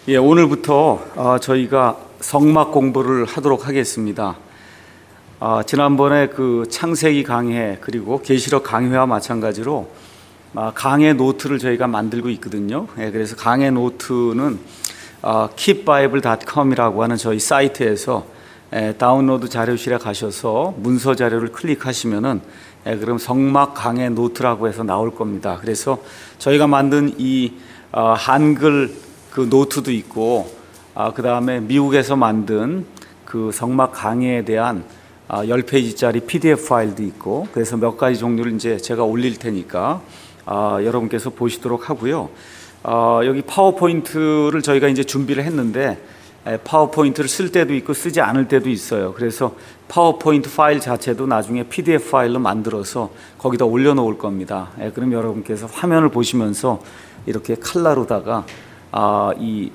오늘부터 저희가 성막 공부를 하도록 하겠습니다. 지난번에 그 창세기 강해 그리고 계시록 강해와 마찬가지로 강해 노트를 저희가 만들고 있거든요. 그래서 강해 노트는 keepbible.com이라고 하는 저희 사이트에서 다운로드 자료실에 가셔서 문서 자료를 클릭하시면은 그럼 성막 강해 노트라고 해서 나올 겁니다. 그래서 저희가 만든 이 한글 그 노트도 있고, 그 다음에 미국에서 만든 그 성막 강해에 대한 10페이지짜리 PDF 파일도 있고, 그래서 몇 가지 종류를 이제 제가 올릴 테니까 여러분께서 보시도록 하고요. 여기 파워포인트를 저희가 이제 준비를 했는데, 파워포인트를 쓸 때도 있고 쓰지 않을 때도 있어요. 그래서 파워포인트 파일 자체도 나중에 PDF 파일로 만들어서 거기다 올려놓을 겁니다. 그럼 여러분께서 화면을 보시면서 이렇게 칼라로다가 이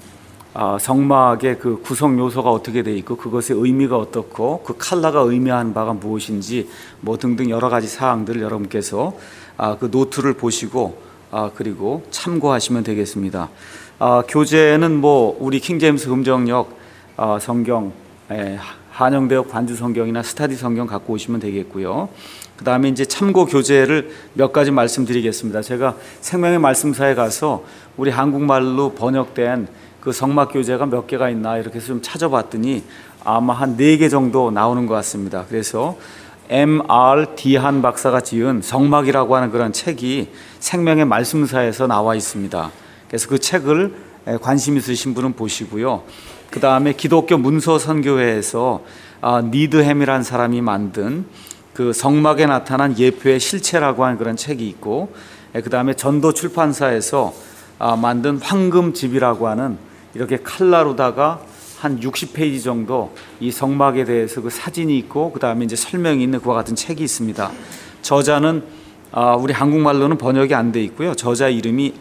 성막의 그 구성 요소가 어떻게 되어 있고 그것의 의미가 어떻고 그 칼라가 의미하는 바가 무엇인지 뭐 등등 여러 가지 사항들을 여러분께서 그 노트를 보시고 그리고 참고하시면 되겠습니다. 교재는 뭐 우리 킹제임스 금정역 성경, 한영대역 반주 성경이나 스타디 성경 갖고 오시면 되겠고요. 그 다음에 이제 참고 교재를 몇 가지 말씀드리겠습니다. 제가 생명의 말씀사에 가서 우리 한국말로 번역된 그 성막 교재가 몇 개가 있나 이렇게 해서 좀 찾아봤더니 아마 한 4개 정도 나오는 것 같습니다. 그래서 M.R. 디한 박사가 지은 성막이라고 하는 그런 책이 생명의 말씀사에서 나와 있습니다. 그래서 그 책을 관심 있으신 분은 보시고요. 그 다음에 기독교 문서선교회에서 니드햄이라는 사람이 만든 그 성막에 나타난 예표의 실체라고 하는 그런 책이 있고, 그 다음에 전도 출판사에서 만든 황금집이라고 하는 이렇게 칼라로다가 한 60페이지 정도 이 성막에 대해서 그 사진이 있고 그 다음에 이제 설명이 있는 그와 같은 책이 있습니다. 저자는 우리 한국말로는 번역이 안 돼 있고요. 저자 이름이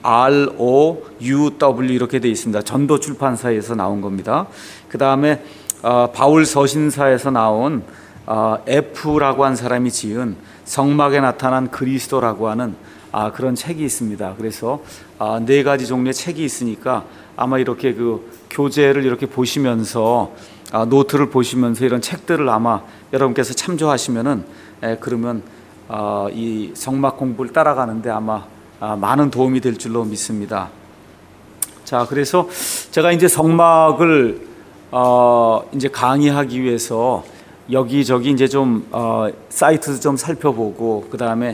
ROUW 이렇게 돼 있습니다. 전도 출판사에서 나온 겁니다. 그 다음에 바울 서신사에서 나온 F라고 한 사람이 지은 성막에 나타난 그리스도라고 하는 그런 책이 있습니다. 그래서 4가지 종류의 책이 있으니까 아마 이렇게 그 교재를 이렇게 보시면서 노트를 보시면서 이런 책들을 아마 여러분께서 참조하시면은 그러면 이 성막 공부를 따라가는데 아마 많은 도움이 될 줄로 믿습니다. 자, 그래서 제가 이제 성막을 이제 강의하기 위해서 여기저기 이제 좀 사이트도 좀 살펴보고 그 다음에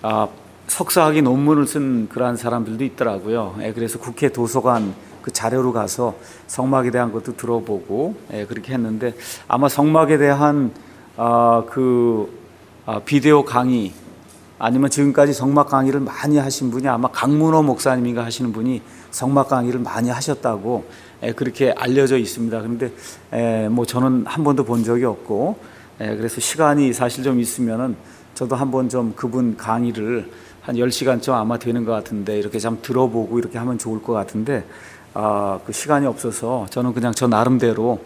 석사학위 논문을 쓴 그러한 사람들도 있더라고요. 그래서 국회 도서관 그 자료로 가서 성막에 대한 것도 들어보고 그렇게 했는데 아마 성막에 대한 비디오 강의 아니면 지금까지 성막 강의를 많이 하신 분이 아마 강문호 목사님인가 하시는 분이 성막 강의를 많이 하셨다고 그렇게 알려져 있습니다. 그런데 뭐 저는 한 번도 본 적이 없고 그래서 시간이 사실 좀 있으면은 저도 한번 좀 그분 강의를 한 10시간쯤 아마 되는 것 같은데 이렇게 좀 들어보고 이렇게 하면 좋을 것 같은데 그 시간이 없어서 저는 그냥 저 나름대로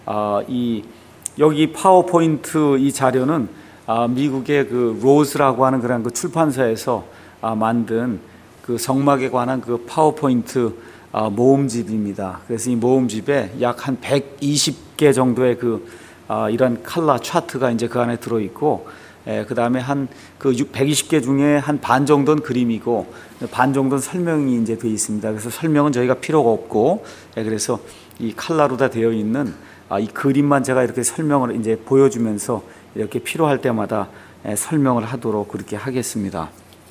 여기 파워포인트 이 자료는 미국의 그 로즈라고 하는 그런 그 출판사에서 만든 그 성막에 관한 그 파워포인트 모음집입니다. 그래서 이 모음집에 약 한 120개 정도의 이런 칼라 차트가 이제 그 안에 들어 있고, 그 다음에 한 그 120개 중에 한 반 정도는 그림이고 반 정도는 설명이 이제 되어 있습니다. 그래서 설명은 저희가 필요가 없고, 그래서 이 칼라로 다 되어 있는 이 그림만 제가 이렇게 설명을 이제 보여주면서 이렇게 필요할 때마다 설명을 하도록 그렇게 하겠습니다.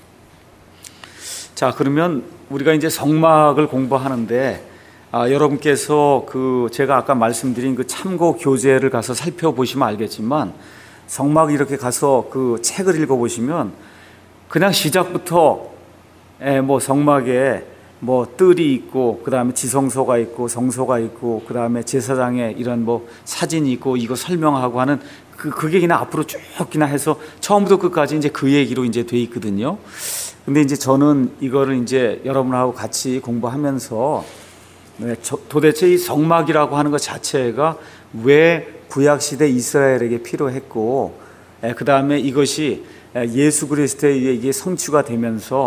자, 그러면 우리가 이제 성막을 공부하는데 여러분께서 제가 아까 말씀드린 그 참고 교재를 가서 살펴보시면 알겠지만 성막 이렇게 가서 그 책을 읽어보시면 그냥 시작부터 뭐 성막에 뭐 뜰이 있고 그 다음에 지성소가 있고 성소가 있고 그 다음에 제사장의 이런 뭐 사진이 있고 이거 설명하고 하는 그게 그냥 앞으로 쭉 그냥 해서 처음부터 끝까지 이제 그 얘기로 이제 돼 있거든요. 근데 이제 저는 이거를 이제 여러분하고 같이 공부하면서 도대체 이 성막이라고 하는 것 자체가 왜 구약시대 이스라엘에게 필요했고 그 다음에 이것이 예수 그리스도에 의해 이게 성취가 되면서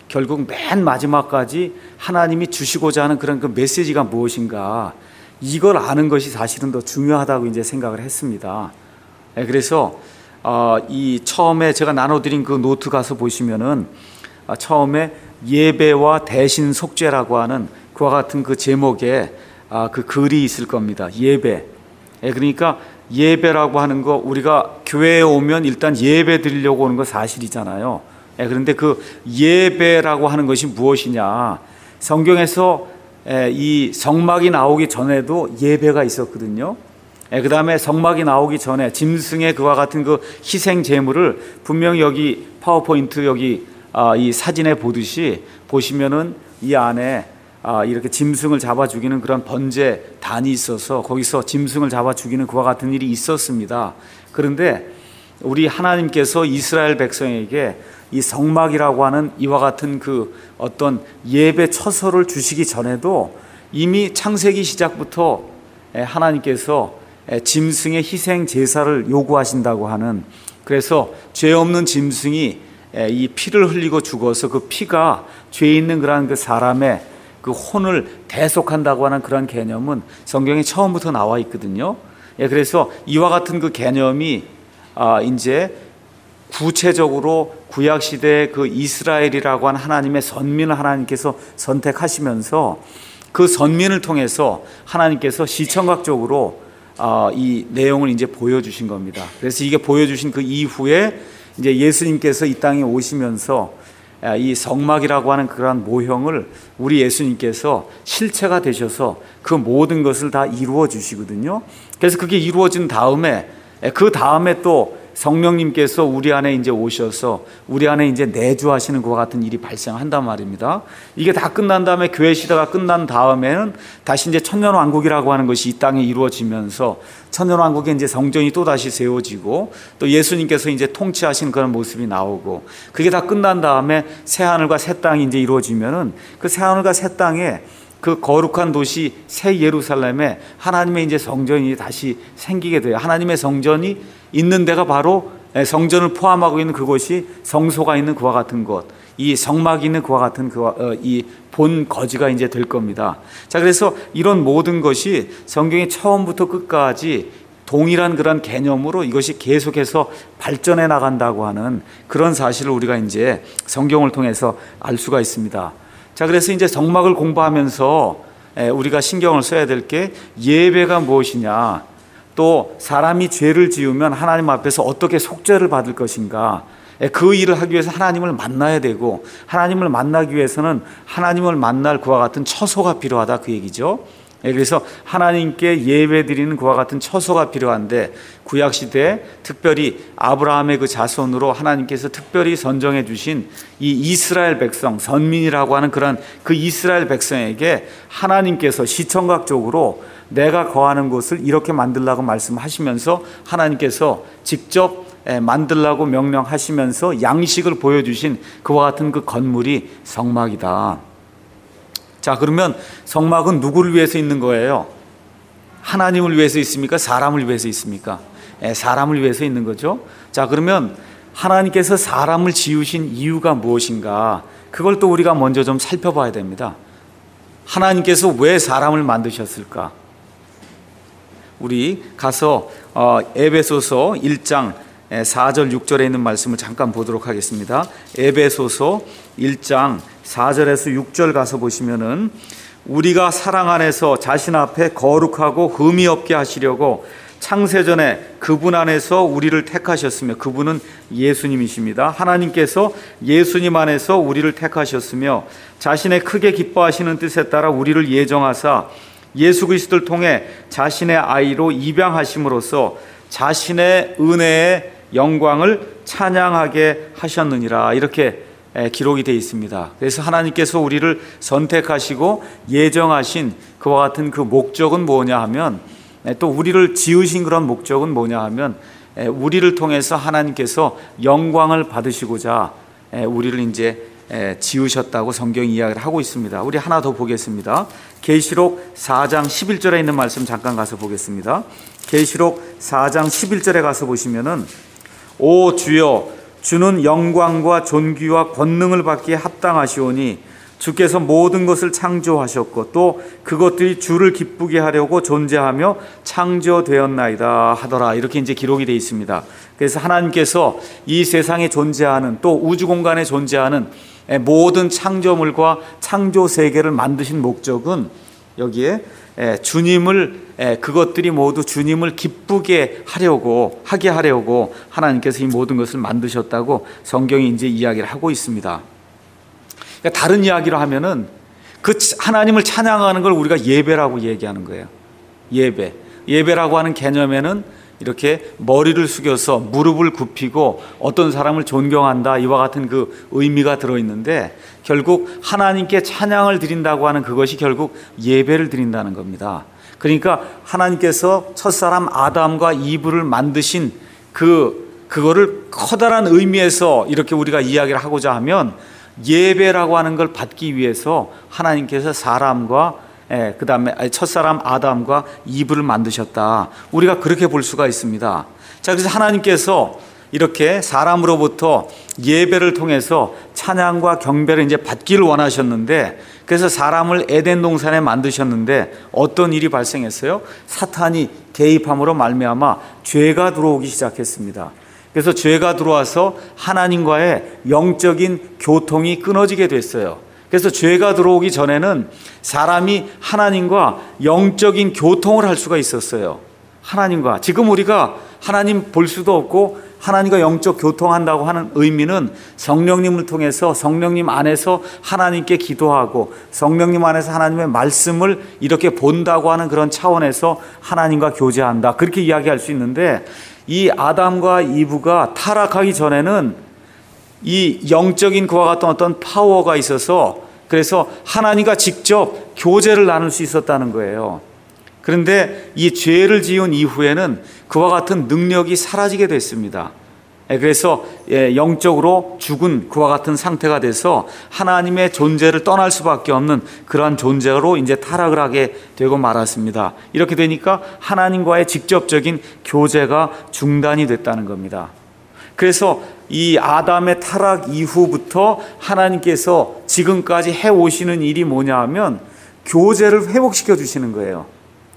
결국 맨 마지막까지 하나님이 주시고자 하는 그런 그 메시지가 무엇인가, 이걸 아는 것이 사실은 더 중요하다고 이제 생각을 했습니다. 그래서 이 처음에 제가 나눠드린 그 노트 가서 보시면은 처음에 예배와 대신 속죄라고 하는 그와 같은 그 제목에 그 글이 있을 겁니다. 예배. 그러니까 예배라고 하는 거, 우리가 교회에 오면 일단 예배 드리려고 오는 거 사실이잖아요. 그런데 그 예배라고 하는 것이 무엇이냐, 성경에서 이 성막이 나오기 전에도 예배가 있었거든요. 그 다음에 성막이 나오기 전에 짐승의 그와 같은 그 희생 제물을 분명히 여기 파워포인트 여기 이 사진에 보듯이 보시면은 이 안에 이렇게 짐승을 잡아 죽이는 그런 번제단이 있어서 거기서 짐승을 잡아 죽이는 그와 같은 일이 있었습니다. 그런데 우리 하나님께서 이스라엘 백성에게 이 성막이라고 하는 이와 같은 그 어떤 예배 처소를 주시기 전에도 이미 창세기 시작부터 하나님께서 짐승의 희생 제사를 요구하신다고 하는, 그래서 죄 없는 짐승이 이 피를 흘리고 죽어서 그 피가 죄 있는 그러한 그 사람의 그 혼을 대속한다고 하는 그런 개념은 성경에 처음부터 나와 있거든요. 그래서 이와 같은 그 개념이 이제 구체적으로 구약 시대의 그 이스라엘이라고 하는 하나님의 선민을 하나님께서 선택하시면서 그 선민을 통해서 하나님께서 시청각적으로 이 내용을 이제 보여주신 겁니다. 그래서 이게 보여주신 그 이후에 이제 예수님께서 이 땅에 오시면서 이 성막이라고 하는 그러한 모형을 우리 예수님께서 실체가 되셔서 그 모든 것을 다 이루어 주시거든요. 그래서 그게 이루어진 다음에 그 다음에 또 성령님께서 우리 안에 이제 오셔서 우리 안에 이제 내주하시는 것과 같은 일이 발생한단 말입니다. 이게 다 끝난 다음에 교회 시대가 끝난 다음에는 다시 이제 천년왕국이라고 하는 것이 이 땅에 이루어지면서 천년왕국에 이제 성전이 또 다시 세워지고 또 예수님께서 이제 통치하신 그런 모습이 나오고, 그게 다 끝난 다음에 새 하늘과 새 땅이 이제 이루어지면은 그 새 하늘과 새 땅에 그 거룩한 도시 새 예루살렘에 하나님의 이제 성전이 다시 생기게 돼요. 하나님의 성전이 있는 데가 바로 성전을 포함하고 있는 그곳이 성소가 있는 그와 같은 곳, 이 성막이 있는 그와 같은 이 본 거지가 이제 될 겁니다. 자, 그래서 이런 모든 것이 성경의 처음부터 끝까지 동일한 그런 개념으로 이것이 계속해서 발전해 나간다고 하는 그런 사실을 우리가 이제 성경을 통해서 알 수가 있습니다. 자, 그래서 이제 성막을 공부하면서 우리가 신경을 써야 될 게 예배가 무엇이냐, 또 사람이 죄를 지으면 하나님 앞에서 어떻게 속죄를 받을 것인가, 그 일을 하기 위해서 하나님을 만나야 되고, 하나님을 만나기 위해서는 하나님을 만날 그와 같은 처소가 필요하다, 그 얘기죠. 그래서 하나님께 예배드리는 그와 같은 처소가 필요한데, 구약시대에 특별히 아브라함의 그 자손으로 하나님께서 특별히 선정해 주신 이 이스라엘 백성, 선민이라고 하는 그런 그 이스라엘 백성에게 하나님께서 시청각적으로 내가 거하는 곳을 이렇게 만들라고 말씀하시면서 하나님께서 직접 만들라고 명령하시면서 양식을 보여주신 그와 같은 그 건물이 성막이다. 자, 그러면 성막은 누구를 위해서 있는 거예요? 하나님을 위해서 있습니까? 사람을 위해서 있습니까? 사람을 위해서 있는 거죠. 자, 그러면 하나님께서 사람을 지으신 이유가 무엇인가? 그걸 또 우리가 먼저 좀 살펴봐야 됩니다. 하나님께서 왜 사람을 만드셨을까? 우리 가서 에베소서 1장 4절 6절에 있는 말씀을 잠깐 보도록 하겠습니다. 에베소서 1장 4절에서 6절 가서 보시면은, 우리가 사랑 안에서 자신 앞에 거룩하고 흠이 없게 하시려고 창세전에 그분 안에서 우리를 택하셨으며, 그분은 예수님이십니다. 하나님께서 예수님 안에서 우리를 택하셨으며 자신의 크게 기뻐하시는 뜻에 따라 우리를 예정하사 예수 그리스도를 통해 자신의 아이로 입양하심으로써 자신의 은혜의 영광을 찬양하게 하셨느니라, 이렇게 기록이 되어 있습니다. 그래서 하나님께서 우리를 선택하시고 예정하신 그와 같은 그 목적은 뭐냐 하면, 또 우리를 지으신 그런 목적은 뭐냐 하면, 우리를 통해서 하나님께서 영광을 받으시고자 우리를 이제 지으셨다고 성경이 이야기를 하고 있습니다. 우리 하나 더 보겠습니다. 계시록 4장 11절에 있는 말씀 잠깐 가서 보겠습니다. 계시록 4장 11절에 가서 보시면은, 오 주여 주는 영광과 존귀와 권능을 받기에 합당하시오니 주께서 모든 것을 창조하셨고 또 그것들이 주를 기쁘게 하려고 존재하며 창조되었나이다 하더라. 이렇게 이제 기록이 되어 있습니다. 그래서 하나님께서 이 세상에 존재하는 또 우주 공간에 존재하는 모든 창조물과 창조 세계를 만드신 목적은 여기에 그것들이 모두 주님을 기쁘게 하게 하려고 하나님께서 이 모든 것을 만드셨다고 성경이 이제 이야기를 하고 있습니다. 그러니까 다른 이야기로 하면은 그 하나님을 찬양하는 걸 우리가 예배라고 얘기하는 거예요. 예배라고 하는 개념에는 이렇게 머리를 숙여서 무릎을 굽히고 어떤 사람을 존경한다 이와 같은 그 의미가 들어있는데, 결국 하나님께 찬양을 드린다고 하는 그것이 결국 예배를 드린다는 겁니다. 그러니까 하나님께서 첫사람 아담과 이브를 만드신 그거를 커다란 의미에서 이렇게 우리가 이야기를 하고자 하면, 예배라고 하는 걸 받기 위해서 하나님께서 그다음에 첫사람 아담과 이브를 만드셨다. 우리가 그렇게 볼 수가 있습니다. 자, 그래서 하나님께서 이렇게 사람으로부터 예배를 통해서 찬양과 경배를 이제 받기를 원하셨는데, 그래서 사람을 에덴 동산에 만드셨는데 어떤 일이 발생했어요? 사탄이 개입함으로 말미암아 죄가 들어오기 시작했습니다. 그래서 죄가 들어와서 하나님과의 영적인 교통이 끊어지게 됐어요. 그래서 죄가 들어오기 전에는 사람이 하나님과 영적인 교통을 할 수가 있었어요. 하나님과. 지금 우리가 하나님 볼 수도 없고 하나님과 영적 교통한다고 하는 의미는 성령님을 통해서 성령님 안에서 하나님께 기도하고 성령님 안에서 하나님의 말씀을 이렇게 본다고 하는 그런 차원에서 하나님과 교제한다, 그렇게 이야기할 수 있는데, 이 아담과 이브가 타락하기 전에는 이 영적인 그와 같은 어떤 파워가 있어서 그래서 하나님과 직접 교제를 나눌 수 있었다는 거예요. 그런데 이 죄를 지은 이후에는 그와 같은 능력이 사라지게 됐습니다. 그래서 영적으로 죽은 그와 같은 상태가 돼서 하나님의 존재를 떠날 수밖에 없는 그러한 존재로 이제 타락을 하게 되고 말았습니다. 이렇게 되니까 하나님과의 직접적인 교제가 중단이 됐다는 겁니다. 그래서 이 아담의 타락 이후부터 하나님께서 지금까지 해오시는 일이 뭐냐 하면 교제를 회복시켜 주시는 거예요.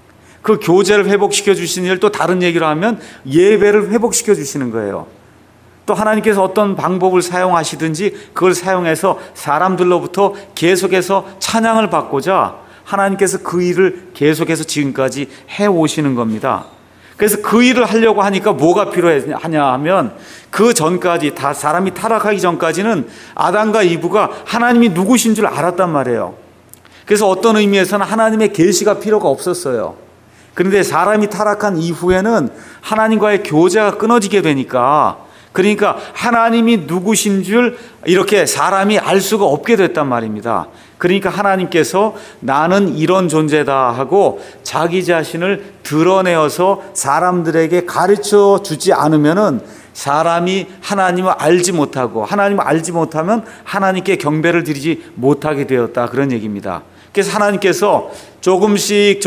그 교제를 회복시켜 주시는 일, 또 다른 얘기로 하면 예배를 회복시켜 주시는 거예요. 또 하나님께서 어떤 방법을 사용하시든지 그걸 사용해서 사람들로부터 계속해서 찬양을 받고자 하나님께서 그 일을 계속해서 지금까지 해오시는 겁니다. 그래서 그 일을 하려고 하니까 뭐가 필요하냐 하면, 그 전까지 다 사람이 타락하기 전까지는 아담과 이브가 하나님이 누구신 줄 알았단 말이에요. 그래서 어떤 의미에서는 하나님의 계시가 필요가 없었어요. 그런데 사람이 타락한 이후에는 하나님과의 교제가 끊어지게 되니까, 그러니까 하나님이 누구신 줄 이렇게 사람이 알 수가 없게 됐단 말입니다. 그러니까 하나님께서 나는 이런 존재다 하고 자기 자신을 드러내어서 사람들에게 가르쳐 주지 않으면은 사람이 하나님을 알지 못하고, 하나님을 알지 못하면 하나님께 경배를 드리지 못하게 되었다, 그런 얘기입니다. 그래서 하나님께서 조금씩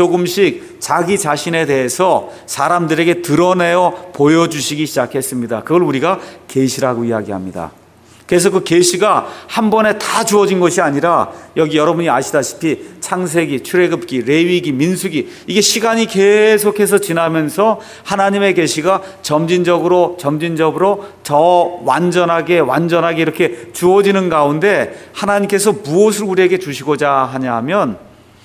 자기 자신에 대해서 사람들에게 드러내어 보여주시기 시작했습니다. 그걸 우리가 계시라고 이야기합니다. 그래서 그 계시가 한 번에 다 주어진 것이 아니라, 여기 여러분이 아시다시피 창세기, 출애굽기, 레위기, 민수기, 이게 시간이 계속해서 지나면서 하나님의 계시가 점진적으로 더 완전하게 이렇게 주어지는 가운데 하나님께서 무엇을 우리에게 주시고자 하냐 하면,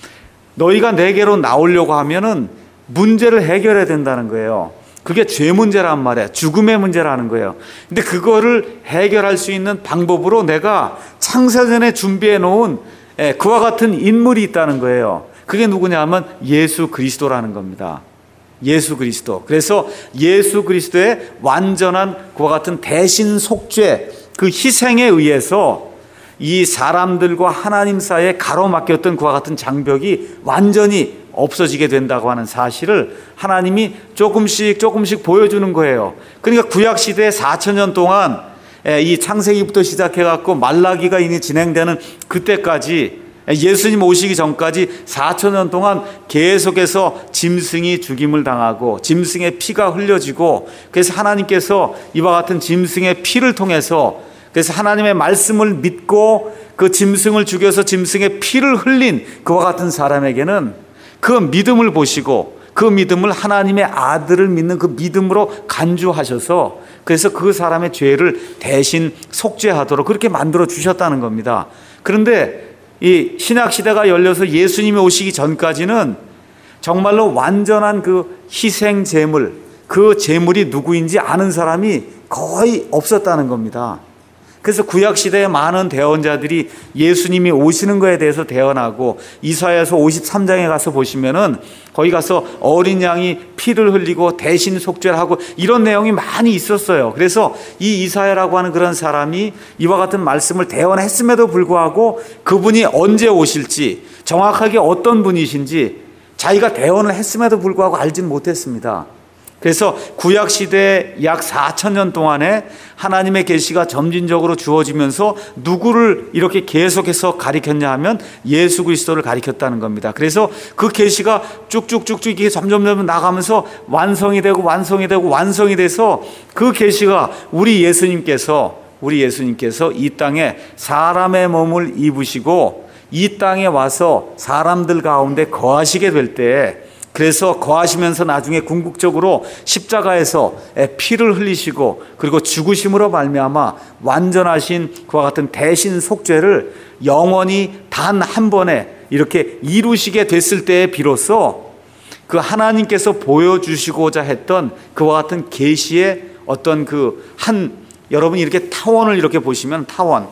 너희가 내게로 나오려고 하면은 문제를 해결해야 된다는 거예요. 그게 죄 문제란 말이에요. 죽음의 문제라는 거예요. 근데 그거를 해결할 수 있는 방법으로 내가 창세전에 준비해 놓은 그와 같은 인물이 있다는 거예요. 그게 누구냐 하면 예수 그리스도라는 겁니다. 예수 그리스도. 그래서 예수 그리스도의 완전한 그와 같은 대신 속죄, 그 희생에 의해서 이 사람들과 하나님 사이에 가로막혔던 그와 같은 장벽이 완전히 없어지게 된다고 하는 사실을 하나님이 조금씩 보여주는 거예요. 그러니까 구약시대에 4,000년 동안 이 창세기부터 시작해갖고 말라기가 이미 진행되는 그때까지 예수님 오시기 전까지 4,000년 동안 계속해서 짐승이 죽임을 당하고 짐승의 피가 흘려지고, 그래서 하나님께서 이와 같은 짐승의 피를 통해서, 그래서 하나님의 말씀을 믿고 그 짐승을 죽여서 짐승의 피를 흘린 그와 같은 사람에게는 그 믿음을 보시고 그 믿음을 하나님의 아들을 믿는 그 믿음으로 간주하셔서, 그래서 그 사람의 죄를 대신 속죄하도록 그렇게 만들어 주셨다는 겁니다. 그런데 이 신약 시대가 열려서 예수님이 오시기 전까지는 정말로 완전한 그 희생 제물, 그 제물이 누구인지 아는 사람이 거의 없었다는 겁니다. 그래서 구약시대의 많은 대언자들이 예수님이 오시는 것에 대해서 대언하고, 이사야서 53장에 가서 보시면은 거기 가서 어린 양이 피를 흘리고 대신 속죄를 하고 이런 내용이 많이 있었어요. 그래서 이 이사야라고 하는 그런 사람이 이와 같은 말씀을 대언했음에도 불구하고 그분이 언제 오실지, 정확하게 어떤 분이신지 자기가 대언을 했음에도 불구하고 알진 못했습니다. 그래서 구약시대 약 4,000년 동안에 하나님의 계시가 점진적으로 주어지면서 누구를 이렇게 계속해서 가리켰냐 하면 예수 그리스도를 가리켰다는 겁니다. 그래서 그 계시가 쭉쭉쭉쭉 이게 점점 나가면서 완성이 되고 완성이 되고 완성이 돼서 그 계시가 우리 예수님께서 이 땅에 사람의 몸을 입으시고 이 땅에 와서 사람들 가운데 거하시게 될 때, 그래서 거하시면서 나중에 궁극적으로 십자가에서 피를 흘리시고 그리고 죽으심으로 말미암아 완전하신 그와 같은 대신 속죄를 영원히 단 한 번에 이렇게 이루시게 됐을 때에 비로소 그 하나님께서 보여주시고자 했던 그와 같은 계시의 어떤 여러분이 이렇게 타원을 이렇게 보시면, 타원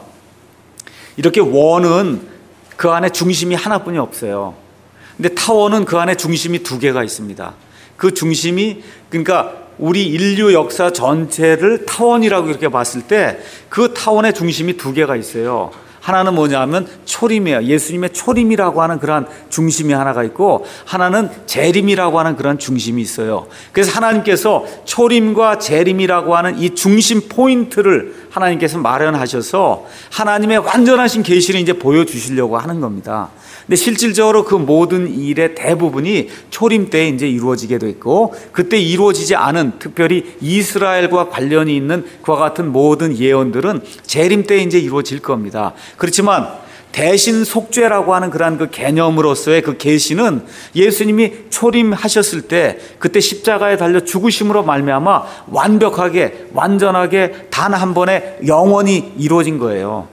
이렇게 원은 그 안에 중심이 하나뿐이 없어요. 근데 타원은 그 안에 중심이 두 개가 있습니다. 그 중심이, 그러니까 우리 인류 역사 전체를 타원이라고 이렇게 봤을 때 그 타원의 중심이 두 개가 있어요. 하나는 뭐냐면 초림이에요. 예수님의 초림이라고 하는 그러한 중심이 하나가 있고, 하나는 재림이라고 하는 그런 중심이 있어요. 그래서 하나님께서 초림과 재림이라고 하는 이 중심 포인트를 하나님께서 마련하셔서 하나님의 완전하신 계시를 이제 보여주시려고 하는 겁니다. 근데 실질적으로 그 모든 일의 대부분이 초림 때 이제 이루어지게 됐고, 그때 이루어지지 않은, 특별히 이스라엘과 관련이 있는 그와 같은 모든 예언들은 재림 때 이제 이루어질 겁니다. 그렇지만 대신 속죄라고 하는 그러한 그 개념으로서의 그 계시는 예수님이 초림하셨을 때 그때 십자가에 달려 죽으심으로 말미암아 완벽하게, 완전하게 단 한 번에 영원히 이루어진 거예요.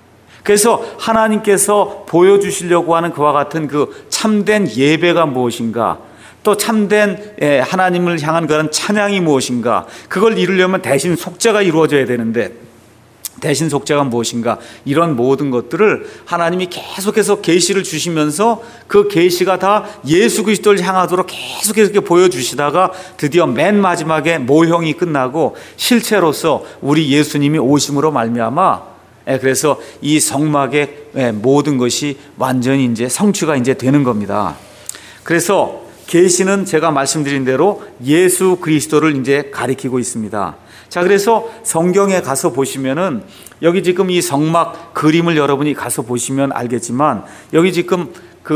그래서 하나님께서 보여주시려고 하는 그와 같은 그 참된 예배가 무엇인가, 또 참된 하나님을 향한 그런 찬양이 무엇인가, 그걸 이루려면 대신 속죄가 이루어져야 되는데 대신 속죄가 무엇인가, 이런 모든 것들을 하나님이 계속해서 계시를 주시면서 그 계시가 다 예수 그리스도를 향하도록 계속해서 이렇게 보여주시다가 드디어 맨 마지막에 모형이 끝나고 실체로서 우리 예수님이 오심으로 말미암아, 그래서 이 성막의 모든 것이 완전히 이제 성취가 이제 되는 겁니다. 그래서 계시는 제가 말씀드린 대로 예수 그리스도를 이제 가리키고 있습니다. 자, 그래서 성경에 가서 보시면은 여기 지금 이 성막 그림을 여러분이 가서 보시면 알겠지만, 여기 지금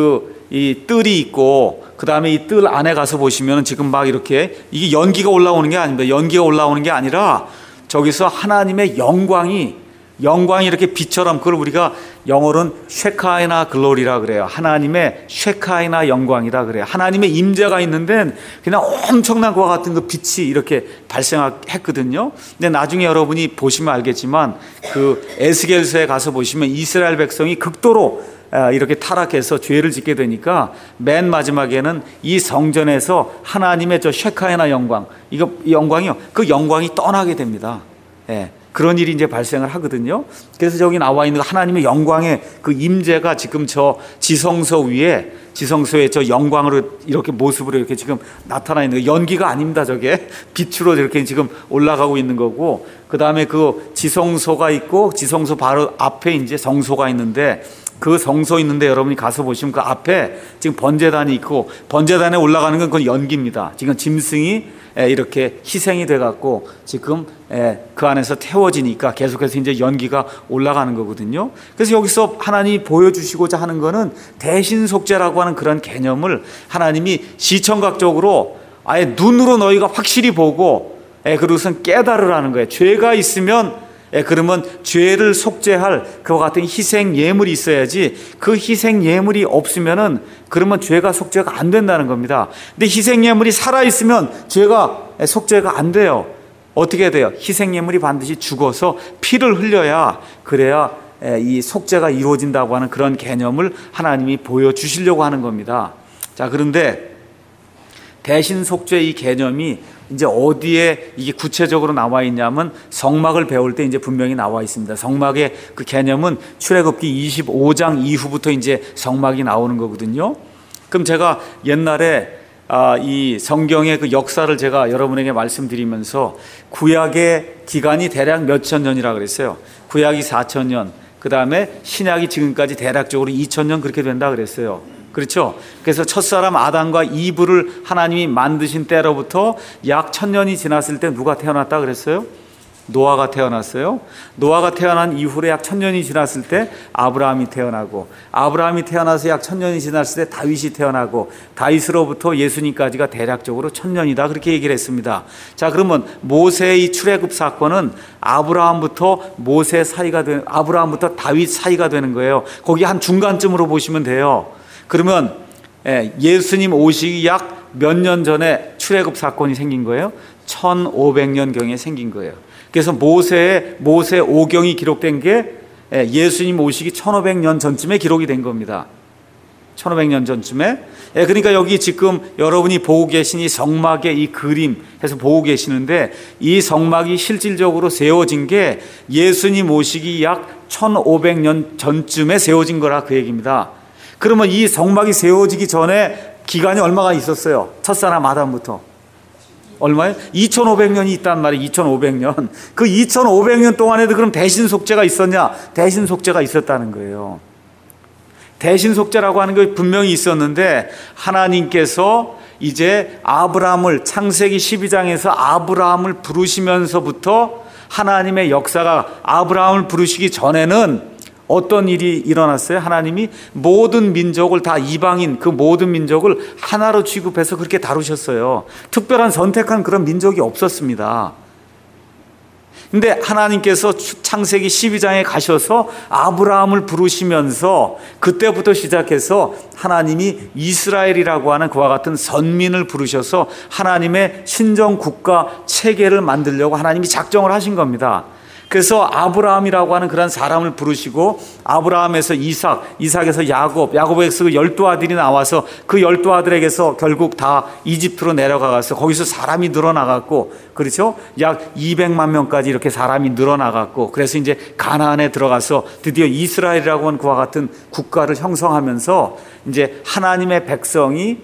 이 뜰이 있고, 그 다음에 이 뜰 안에 가서 보시면은 지금 막 이렇게 이게 연기가 올라오는 게 아닙니다. 연기가 올라오는 게 아니라 저기서 하나님의 영광이 이렇게 빛처럼, 그걸 우리가 영어로는 쉐카이나 글로리라 그래요. 하나님의 쉐카이나 영광이라 그래요. 하나님의 임재가 있는데 그냥 엄청난 것과 같은 그 빛이 이렇게 발생했거든요. 근데 나중에 여러분이 보시면 알겠지만 그 에스겔서에 가서 보시면 이스라엘 백성이 극도로 이렇게 타락해서 죄를 짓게 되니까 맨 마지막에는 이 성전에서 하나님의 저 쉐카이나 영광, 이 영광이요, 그 영광이 떠나게 됩니다. 그런 일이 이제 발생을 하거든요. 그래서 저기 나와 있는 하나님의 영광의 그 임재가 지금 저 지성소의 저 영광으로 이렇게 모습으로 이렇게 지금 나타나 있는, 연기가 아닙니다. 저게 빛으로 이렇게 지금 올라가고 있는 거고, 그 다음에 그 지성소가 있고, 지성소 바로 앞에 이제 성소가 있는데, 그 성소 있는데 여러분이 가서 보시면 그 앞에 지금 번제단이 있고, 번제단에 올라가는 건 그건 연기입니다. 지금 짐승이 이렇게 희생이 돼갖고 지금 그 안에서 태워지니까 계속해서 이제 연기가 올라가는 거거든요. 그래서 여기서 하나님이 보여주시고자 하는 거는 대신속죄라고 하는 그런 개념을 하나님이 시청각적으로 아예 눈으로 너희가 확실히 보고 그것은 깨달으라는 거예요. 죄가 있으면 그러면 죄를 속죄할 그와 같은 희생 예물이 있어야지, 그 희생 예물이 없으면은 그러면 죄가 속죄가 안 된다는 겁니다. 근데 희생 예물이 살아 있으면 죄가 속죄가 안 돼요. 어떻게 돼요? 희생 예물이 반드시 죽어서 피를 흘려야, 그래야 이 속죄가 이루어진다고 하는 그런 개념을 하나님이 보여주시려고 하는 겁니다. 자, 그런데 대신 속죄 이 개념이 이제 어디에 이게 구체적으로 나와 있냐면 성막을 배울 때 이제 분명히 나와 있습니다. 성막의 그 개념은 출애굽기 25장 이후부터 이제 성막이 나오는 거거든요. 그럼 제가 옛날에 이 성경의 그 역사를 제가 여러분에게 말씀드리면서 구약의 기간이 대략 몇천 년이라 그랬어요. 구약이 4,000년, 그 다음에 신약이 지금까지 대략적으로 2,000년 그렇게 된다 그랬어요. 그렇죠? 그래서 첫사람 아담과 이브를 하나님이 만드신 때로부터 약 1,000년이 지났을 때 누가 태어났다 그랬어요? 노아가 태어났어요. 노아가 태어난 이후에 약 1,000년이 지났을 때 아브라함이 태어나고, 아브라함이 태어나서 약 1,000년이 지났을 때 다윗이 태어나고, 다윗으로부터 예수님까지가 대략적으로 1,000년이다 그렇게 얘기를 했습니다. 자, 그러면 모세의 출애굽 사건은 아브라함부터 모세 사이가 되는, 아브라함부터 다윗 사이가 되는 거예요. 거기 한 중간쯤으로 보시면 돼요. 그러면 예수님 오시기 약 몇 년 전에 출애굽 사건이 생긴 거예요? 1500년경에 생긴 거예요. 그래서 모세 오경이 기록된 게 예수님 오시기 1500년 전쯤에 기록이 된 겁니다. 1500년 전쯤에. 그러니까 여기 지금 여러분이 보고 계신 이 성막의 이 그림 해서 보고 계시는데, 이 성막이 실질적으로 세워진 게 예수님 오시기 약 1500년 전쯤에 세워진 거라 그 얘기입니다. 그러면 이 성막이 세워지기 전에 기간이 얼마가 있었어요? 첫사람 아담부터. 얼마요? 2500년이 있단 말이에요. 2500년. 그 2500년 동안에도 그럼 대신 속죄가 있었냐? 대신 속죄가 있었다는 거예요. 대신 속죄라고 하는 게 분명히 있었는데, 하나님께서 이제 아브라함을, 창세기 12장에서 아브라함을 부르시면서부터 하나님의 역사가, 아브라함을 부르시기 전에는 어떤 일이 일어났어요? 하나님이 모든 민족을 다, 이방인 그 모든 민족을 하나로 취급해서 그렇게 다루셨어요. 특별한 선택한 그런 민족이 없었습니다. 근데 하나님께서 창세기 12장에 가셔서 아브라함을 부르시면서 그때부터 시작해서 하나님이 이스라엘이라고 하는 그와 같은 선민을 부르셔서 하나님의 신정 국가 체계를 만들려고 하나님이 작정을 하신 겁니다. 그래서 아브라함이라고 하는 그런 사람을 부르시고, 아브라함에서 이삭에서 야곱에서 12아들이 나와서 그 12아들에게서 결국 다 이집트로 내려가서 거기서 사람이 늘어나갔고, 그렇죠? 약 200만 명까지 이렇게 사람이 늘어나갔고, 그래서 이제 가나안에 들어가서 드디어 이스라엘이라고 하는 그와 같은 국가를 형성하면서 이제 하나님의 백성을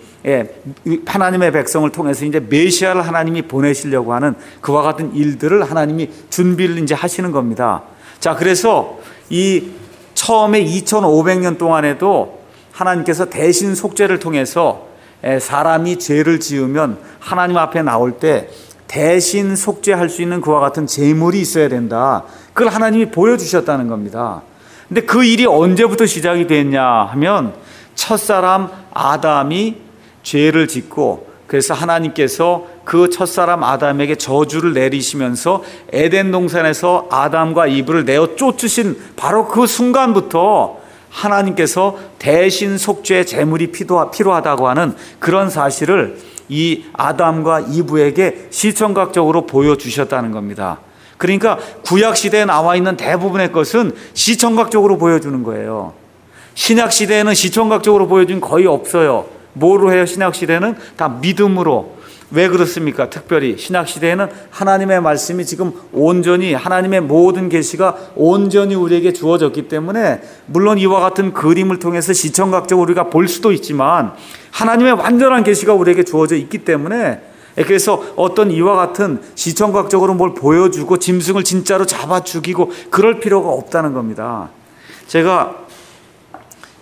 통해서 이제 메시아를 하나님이 보내시려고 하는 그와 같은 일들을 하나님이 준비를 이제 하시는 겁니다. 자, 그래서 이 처음에 2500년 동안에도 하나님께서 대신 속죄를 통해서 사람이 죄를 지으면 하나님 앞에 나올 때 대신 속죄할 수 있는 그와 같은 제물이 있어야 된다. 그걸 하나님이 보여주셨다는 겁니다. 근데 그 일이 언제부터 시작이 됐냐 하면, 첫사람 아담이 죄를 짓고, 그래서 하나님께서 그 첫사람 아담에게 저주를 내리시면서 에덴 동산에서 아담과 이브를 내어 쫓으신 바로 그 순간부터 하나님께서 대신 속죄의 제물이 필요하다고 하는 그런 사실을 이 아담과 이브에게 시청각적으로 보여주셨다는 겁니다. 그러니까 구약시대에 나와 있는 대부분의 것은 시청각적으로 보여주는 거예요. 신약시대에는 시청각적으로 보여준 거의 없어요. 뭐로 해요? 신약시대는 다 믿음으로. 왜 그렇습니까? 특별히 신약시대에는 하나님의 말씀이 지금 온전히, 하나님의 모든 계시가 온전히 우리에게 주어졌기 때문에, 물론 이와 같은 그림을 통해서 시청각적으로 우리가 볼 수도 있지만 하나님의 완전한 계시가 우리에게 주어져 있기 때문에, 그래서 어떤 이와 같은 시청각적으로 뭘 보여주고 짐승을 진짜로 잡아 죽이고 그럴 필요가 없다는 겁니다. 제가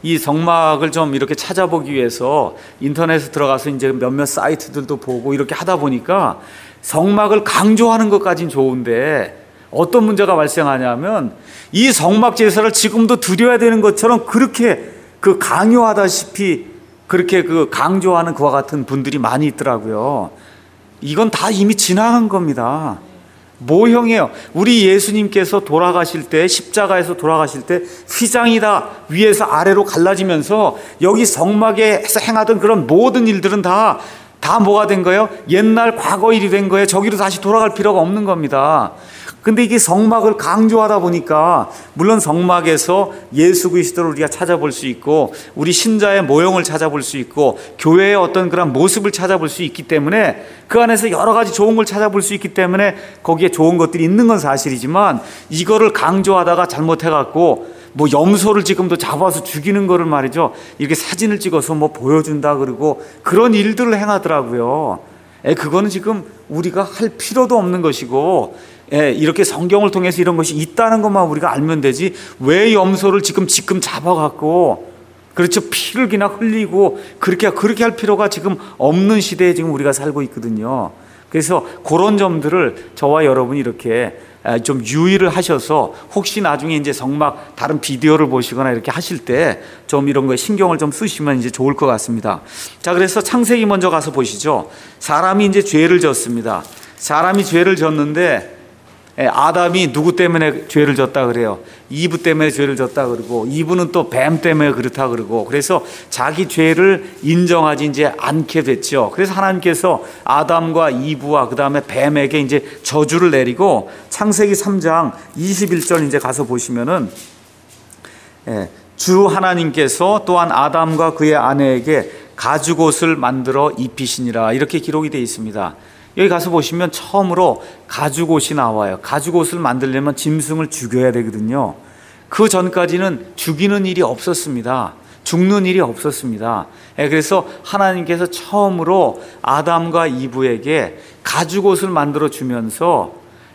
이 성막을 좀 이렇게 찾아보기 위해서 인터넷에 들어가서 이제 몇몇 사이트들도 보고 이렇게 하다 보니까 성막을 강조하는 것까진 좋은데 어떤 문제가 발생하냐면 이 성막 제사를 지금도 드려야 되는 것처럼 그렇게 그 강요하다시피 그렇게 그 강조하는 그와 같은 분들이 많이 있더라고요. 이건 다 이미 지나간 겁니다. 모형이에요. 우리 예수님께서 돌아가실 때, 십자가에서 돌아가실 때 휘장이 다 위에서 아래로 갈라지면서 여기 성막에서 행하던 그런 모든 일들은 다 뭐가 된 거예요? 옛날 과거 일이 된 거예요. 저기로 다시 돌아갈 필요가 없는 겁니다. 근데 이게 성막을 강조하다 보니까 물론 성막에서 예수 그리스도를 우리가 찾아볼 수 있고 우리 신자의 모형을 찾아볼 수 있고 교회의 어떤 그런 모습을 찾아볼 수 있기 때문에 그 안에서 여러 가지 좋은 걸 찾아볼 수 있기 때문에 거기에 좋은 것들이 있는 건 사실이지만 이거를 강조하다가 잘못해갖고 뭐 염소를 지금도 잡아서 죽이는 거를 말이죠, 이렇게 사진을 찍어서 뭐 보여준다 그러고 그런 일들을 행하더라고요. 그거는 지금 우리가 할 필요도 없는 것이고, 이렇게 성경을 통해서 이런 것이 있다는 것만 우리가 알면 되지 왜 염소를 지금 잡아갖고 그렇죠, 피를 그냥 흘리고 그렇게 할 필요가 지금 없는 시대에 지금 우리가 살고 있거든요. 그래서 그런 점들을 저와 여러분이 이렇게 좀 유의를 하셔서 혹시 나중에 이제 성막 다른 비디오를 보시거나 이렇게 하실 때 좀 이런 거에 신경을 좀 쓰시면 이제 좋을 것 같습니다. 자, 그래서 창세기 먼저 가서 보시죠. 사람이 이제 죄를 졌습니다. 사람이 죄를 졌는데 아담이 누구 때문에 죄를 졌다 그래요? 이브 때문에 죄를 졌다 그러고, 이브는 또 뱀 때문에 그렇다 그러고, 그래서 자기 죄를 인정하지 이제 않게 됐죠. 그래서 하나님께서 아담과 이브와 그 다음에 뱀에게 이제 저주를 내리고, 창세기 3장 21절 이제 가서 보시면은 주 하나님께서 또한 아담과 그의 아내에게 가죽옷을 만들어 입히시니라, 이렇게 기록이 되어 있습니다. 여기 가서 보시면 처음으로 가죽옷이 나와요. 가죽옷을 만들려면 짐승을 죽여야 되거든요. 그 전까지는 죽이는 일이 없었습니다. 죽는 일이 없었습니다. 그래서 하나님께서 처음으로 아담과 이브에게 가죽옷을 만들어 주면서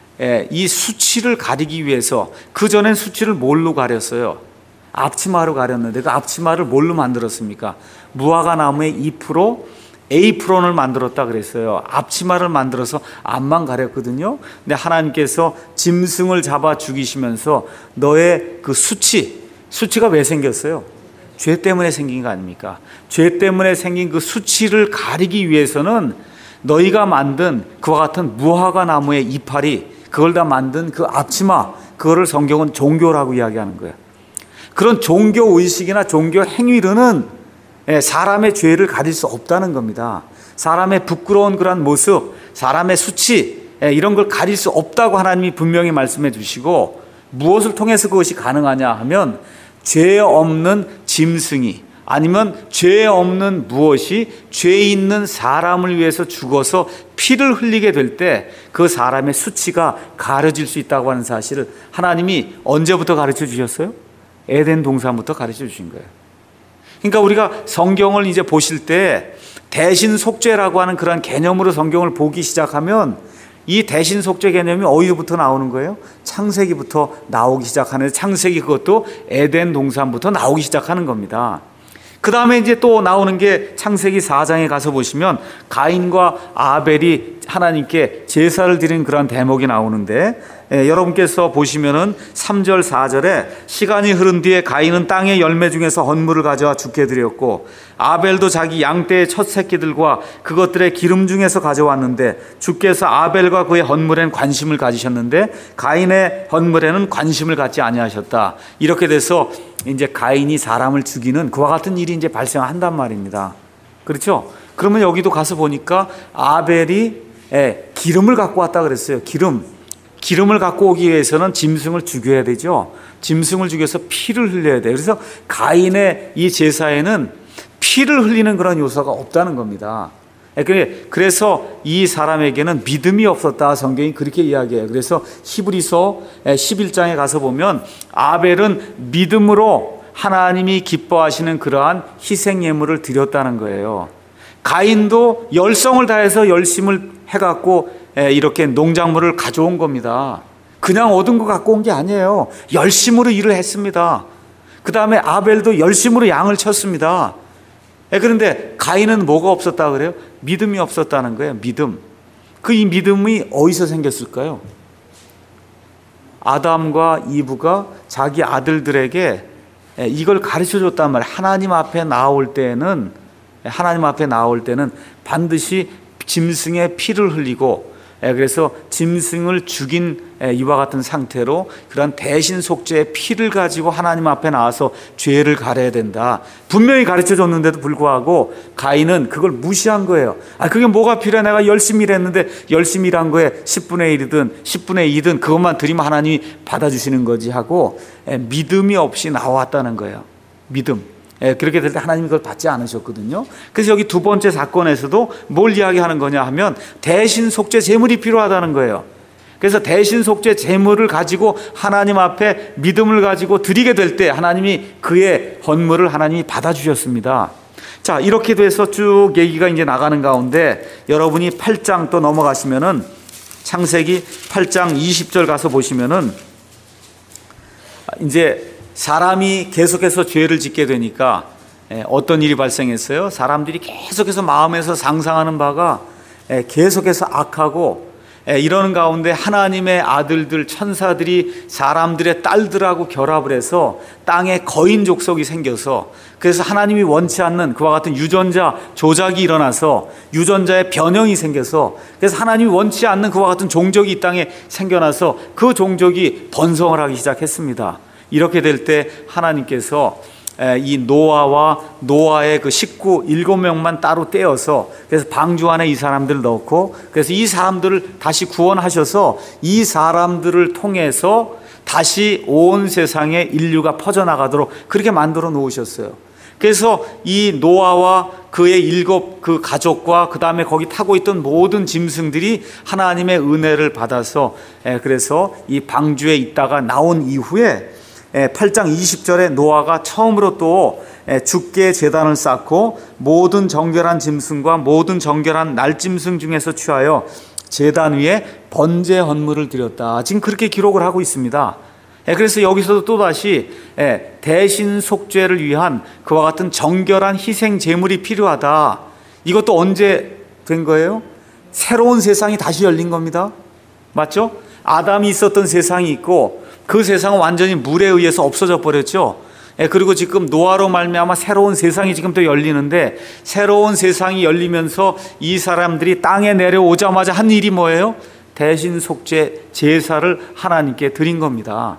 이 수치를 가리기 위해서, 그 전엔 수치를 뭘로 가렸어요? 앞치마로 가렸는데 그 앞치마를 뭘로 만들었습니까? 무화과 나무의 잎으로 에이프론을 만들었다 그랬어요. 앞치마를 만들어서 앞만 가렸거든요. 근데 하나님께서 짐승을 잡아 죽이시면서 너의 그 수치가 왜 생겼어요? 죄 때문에 생긴 거 아닙니까? 죄 때문에 생긴 그 수치를 가리기 위해서는 너희가 만든 그와 같은 무화과 나무의 이파리, 그걸 다 만든 그 앞치마, 그거를 성경은 종교라고 이야기하는 거예요. 그런 종교 의식이나 종교 행위로는 사람의 죄를 가릴 수 없다는 겁니다. 사람의 부끄러운 그런 모습, 사람의 수치, 이런 걸 가릴 수 없다고 하나님이 분명히 말씀해 주시고, 무엇을 통해서 그것이 가능하냐 하면 죄 없는 짐승이, 아니면 죄 없는 무엇이 죄 있는 사람을 위해서 죽어서 피를 흘리게 될 때 그 사람의 수치가 가려질 수 있다고 하는 사실을 하나님이 언제부터 가르쳐 주셨어요? 에덴 동산부터 가르쳐 주신 거예요. 그러니까 우리가 성경을 이제 보실 때 대신 속죄라고 하는 그런 개념으로 성경을 보기 시작하면 이 대신 속죄 개념이 어디부터 나오는 거예요? 창세기부터 나오기 시작하는, 창세기 그것도 에덴 동산부터 나오기 시작하는 겁니다. 그 다음에 이제 또 나오는 게 창세기 4장에 가서 보시면 가인과 아벨이 하나님께 제사를 드린 그런 대목이 나오는데, 여러분께서 보시면은 3절 4절에 시간이 흐른 뒤에 가인은 땅의 열매 중에서 헌물을 가져와 주께 드렸고, 아벨도 자기 양떼의 첫 새끼들과 그것들의 기름 중에서 가져왔는데 주께서 아벨과 그의 헌물에는 관심을 가지셨는데 가인의 헌물에는 관심을 갖지 아니하셨다. 이렇게 돼서 이제 가인이 사람을 죽이는 그와 같은 일이 이제 발생한단 말입니다. 그렇죠? 그러면 여기도 가서 보니까 아벨이 기름을 갖고 왔다 그랬어요. 기름을 갖고 오기 위해서는 짐승을 죽여야 되죠. 짐승을 죽여서 피를 흘려야 돼요. 그래서 가인의 이 제사에는 피를 흘리는 그런 요소가 없다는 겁니다. 그래서 이 사람에게는 믿음이 없었다, 성경이 그렇게 이야기해요. 그래서 히브리서 11장에 가서 보면 아벨은 믿음으로 하나님이 기뻐하시는 그러한 희생 예물을 드렸다는 거예요. 가인도 열성을 다해서 열심을 해갖고 이렇게 농작물을 가져온 겁니다. 그냥 얻은 거 갖고 온 게 아니에요. 열심으로 일을 했습니다. 그 다음에 아벨도 열심으로 양을 쳤습니다. 그런데 가인은 뭐가 없었다 그래요? 믿음이 없었다는 거예요. 믿음. 이 믿음이 어디서 생겼을까요? 아담과 이브가 자기 아들들에게 이걸 가르쳐 줬단 말이에요. 하나님 앞에 나올 때는 반드시 짐승의 피를 흘리고, 그래서 짐승을 죽인 이와 같은 상태로 그런 대신 속죄의 피를 가지고 하나님 앞에 나와서 죄를 갈아야 된다. 분명히 가르쳐 줬는데도 불구하고 가인은 그걸 무시한 거예요. 그게 뭐가 필요해? 내가 열심히 일했는데 열심히 일한 거에 10분의 1이든 10분의 2든 그것만 드리면 하나님이 받아주시는 거지 하고 믿음이 없이 나왔다는 거예요. 믿음. 그렇게 될 때 하나님이 그걸 받지 않으셨거든요. 그래서 여기 두 번째 사건에서도 뭘 이야기하는 거냐 하면 대신 속죄 제물이 필요하다는 거예요. 그래서 대신 속죄 제물을 가지고 하나님 앞에 믿음을 가지고 드리게 될 때 하나님이 그의 헌물을 하나님이 받아주셨습니다. 자, 이렇게 돼서 쭉 얘기가 이제 나가는 가운데 여러분이 8장 또 넘어가시면은 창세기 8장 20절 가서 보시면은 이제 사람이 계속해서 죄를 짓게 되니까 어떤 일이 발생했어요? 사람들이 계속해서 마음에서 상상하는 바가 계속해서 악하고, 이러는 가운데 하나님의 아들들 천사들이 사람들의 딸들하고 결합을 해서 땅에 거인 족속이 생겨서, 그래서 하나님이 원치 않는 그와 같은 유전자 조작이 일어나서 유전자의 변형이 생겨서, 그래서 하나님이 원치 않는 그와 같은 종족이 이 땅에 생겨나서 그 종족이 번성을 하기 시작했습니다. 이렇게 될 때 하나님께서 이 노아와 노아의 그 식구 7명만 따로 떼어서, 그래서 방주 안에 이 사람들을 넣고, 그래서 이 사람들을 다시 구원하셔서 이 사람들을 통해서 다시 온 세상에 인류가 퍼져나가도록 그렇게 만들어 놓으셨어요. 그래서 이 노아와 그의 7 그 가족과 그 다음에 거기 타고 있던 모든 짐승들이 하나님의 은혜를 받아서, 그래서 이 방주에 있다가 나온 이후에 8장 20절에 노아가 처음으로 또 주께 제단을 쌓고 모든 정결한 짐승과 모든 정결한 날짐승 중에서 취하여 제단 위에 번제 헌물을 드렸다. 지금 그렇게 기록을 하고 있습니다. 그래서 여기서도 또다시 대신 속죄를 위한 그와 같은 정결한 희생 제물이 필요하다. 이것도 언제 된 거예요? 새로운 세상이 다시 열린 겁니다. 맞죠? 아담이 있었던 세상이 있고 그 세상은 완전히 물에 의해서 없어져 버렸죠. 그리고 지금 노아로 말미암아 새로운 세상이 지금 또 열리는데, 새로운 세상이 열리면서 이 사람들이 땅에 내려오자마자 한 일이 뭐예요? 대신 속죄 제사를 하나님께 드린 겁니다.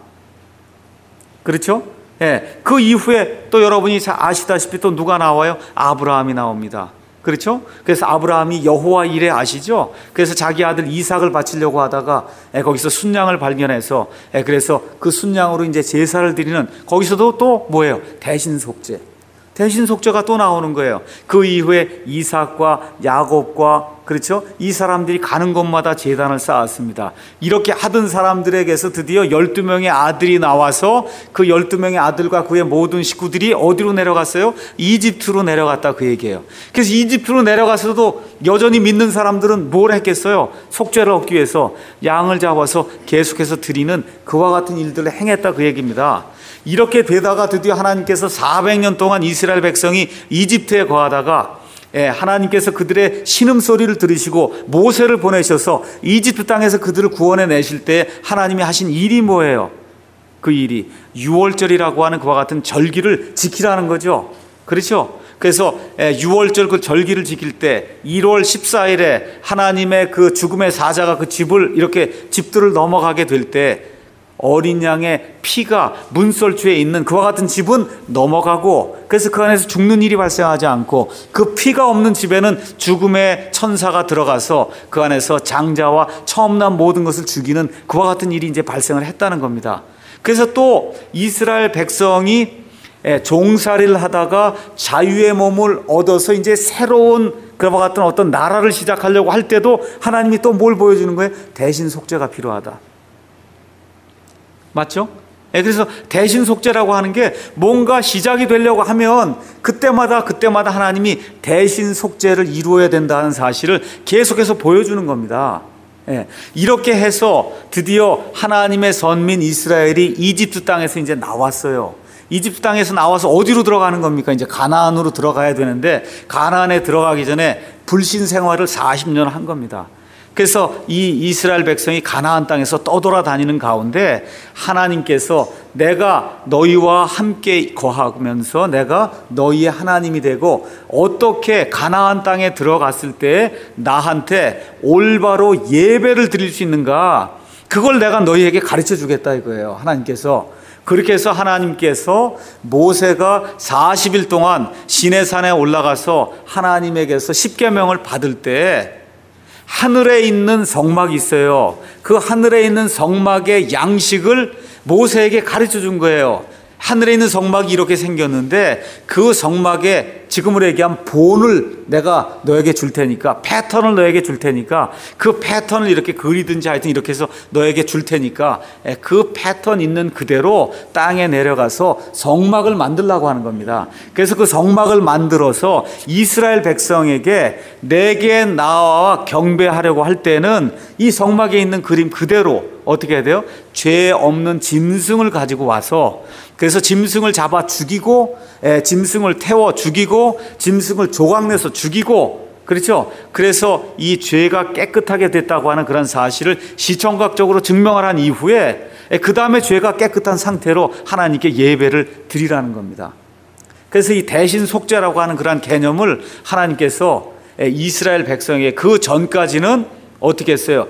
그렇죠? 그 이후에 또 여러분이 아시다시피 또 누가 나와요? 아브라함이 나옵니다. 그렇죠? 그래서 아브라함이 여호와 이레 아시죠? 그래서 자기 아들 이삭을 바치려고 하다가 거기서 순양을 발견해서, 그래서 그 순양으로 이제 제사를 드리는, 거기서도 또 뭐예요? 대신 속죄. 대신 속죄가 또 나오는 거예요. 그 이후에 이삭과 야곱과, 그렇죠? 이 사람들이 가는 곳마다 제단을 쌓았습니다. 이렇게 하던 사람들에게서 드디어 12명의 아들이 나와서 그 12명의 아들과 그의 모든 식구들이 어디로 내려갔어요? 이집트로 내려갔다, 그 얘기예요. 그래서 이집트로 내려가서도 여전히 믿는 사람들은 뭘 했겠어요? 속죄를 얻기 위해서 양을 잡아서 계속해서 드리는 그와 같은 일들을 행했다, 그 얘기입니다. 이렇게 되다가 드디어 하나님께서 400년 동안 이스라엘 백성이 이집트에 거하다가 하나님께서 그들의 신음소리를 들으시고 모세를 보내셔서 이집트 땅에서 그들을 구원해 내실 때 하나님이 하신 일이 뭐예요? 그 일이 유월절이라고 하는 그와 같은 절기를 지키라는 거죠. 그렇죠? 그래서 6월절 그 절기를 지킬 때 1월 14일에 하나님의 그 죽음의 사자가 그 집들을 넘어가게 될 때 어린 양의 피가 문설주에 있는 그와 같은 집은 넘어가고, 그래서 그 안에서 죽는 일이 발생하지 않고, 그 피가 없는 집에는 죽음의 천사가 들어가서 그 안에서 장자와 처음 난 모든 것을 죽이는 그와 같은 일이 이제 발생을 했다는 겁니다. 그래서 또 이스라엘 백성이 종살이를 하다가 자유의 몸을 얻어서 이제 새로운 그와 같은 어떤 나라를 시작하려고 할 때도 하나님이 또 뭘 보여주는 거예요? 대신 속죄가 필요하다. 맞죠? 그래서 대신 속죄라고 하는 게 뭔가 시작이 되려고 하면 그때마다 하나님이 대신 속죄를 이루어야 된다는 사실을 계속해서 보여주는 겁니다. 이렇게 해서 드디어 하나님의 선민 이스라엘이 이집트 땅에서 이제 나왔어요. 이집트 땅에서 나와서 어디로 들어가는 겁니까? 이제 가나안으로 들어가야 되는데 가나안에 들어가기 전에 불신 생활을 40년 한 겁니다. 그래서 이 이스라엘 백성이 가나안 땅에서 떠돌아다니는 가운데 하나님께서 내가 너희와 함께 거하면서 내가 너희의 하나님이 되고 어떻게 가나안 땅에 들어갔을 때 나한테 올바로 예배를 드릴 수 있는가, 그걸 내가 너희에게 가르쳐 주겠다 이거예요. 하나님께서. 그렇게 해서 하나님께서 모세가 40일 동안 시내산에 올라가서 하나님에게서 십계명을 받을 때 하늘에 있는 성막이 있어요. 그 하늘에 있는 성막의 양식을 모세에게 가르쳐 준 거예요. 하늘에 있는 성막이 이렇게 생겼는데 그 성막에 지금으로 얘기하면 본을 내가 너에게 줄 테니까, 패턴을 너에게 줄 테니까 그 패턴을 이렇게 그리든지 하여튼 이렇게 해서 너에게 줄 테니까 그 패턴 있는 그대로 땅에 내려가서 성막을 만들라고 하는 겁니다. 그래서 그 성막을 만들어서 이스라엘 백성에게 내게 나와 경배하려고 할 때는 이 성막에 있는 그림 그대로 어떻게 해야 돼요? 죄 없는 짐승을 가지고 와서, 그래서 짐승을 잡아 죽이고 짐승을 태워 죽이고 짐승을 조각내서 죽이고, 그렇죠? 그래서 이 죄가 깨끗하게 됐다고 하는 그런 사실을 시청각적으로 증명을 한 이후에 그 다음에 죄가 깨끗한 상태로 하나님께 예배를 드리라는 겁니다. 그래서 이 대신 속죄라고 하는 그런 개념을 하나님께서 이스라엘 백성에게, 그 전까지는 어떻게 했어요?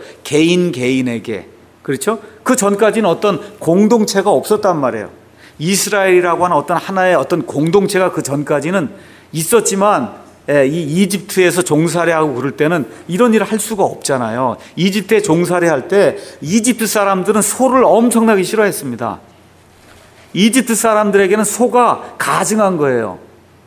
개인에게, 그렇죠? 그 전까지는 어떤 공동체가 없었단 말이에요. 이스라엘이라고 하는 어떤 하나의 어떤 공동체가 그 전까지는 있었지만 이 이집트에서 종살이하고 그럴 때는 이런 일을 할 수가 없잖아요. 이집트에 종살이할 때 이집트 사람들은 소를 엄청나게 싫어했습니다. 이집트 사람들에게는 소가 가증한 거예요.